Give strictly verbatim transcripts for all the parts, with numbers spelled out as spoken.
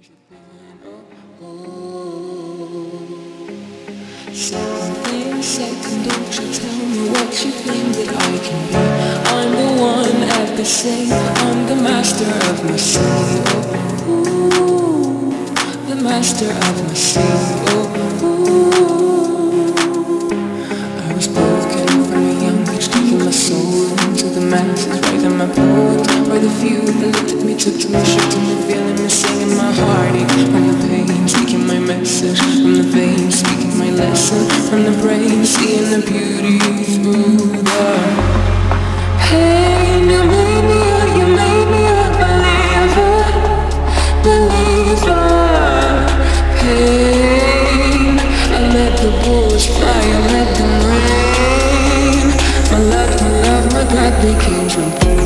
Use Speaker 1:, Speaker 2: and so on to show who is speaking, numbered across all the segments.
Speaker 1: Second, second, don't you tell me what you think that I can be. I'm the one at the same, I'm the master of my sea. Oh, ooh, the master of my sea. Oh, ooh. I was broken from a young age, taking my soul into the masses, writing my poems for the few that looked at me, took to me, shook to me, feeling me, singing my heartache from the pain, speaking my message from the veins, speaking my lesson from the brain, seeing the beauty through the pain. You made me a, you made me a believer, believer. Pain, I let the bullets fly, I let them rain. My love, my love, my God became true.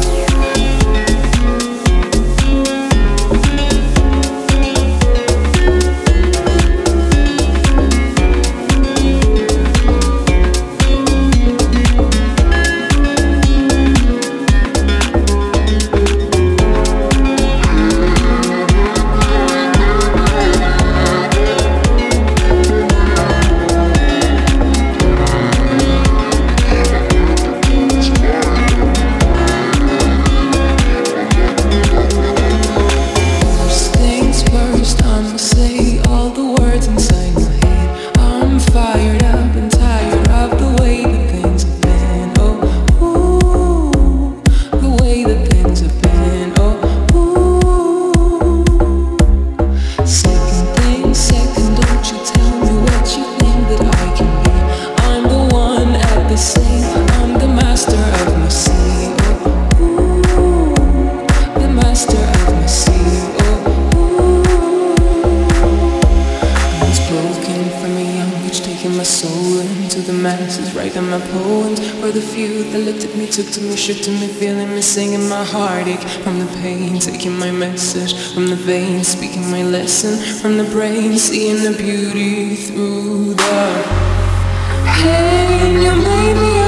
Speaker 1: Writing my poems for the few that looked at me, took to me, shook to me, feeling me, singing my heartache from the pain, taking my message from the veins, speaking my lesson from the brain, seeing the beauty through the pain. You made me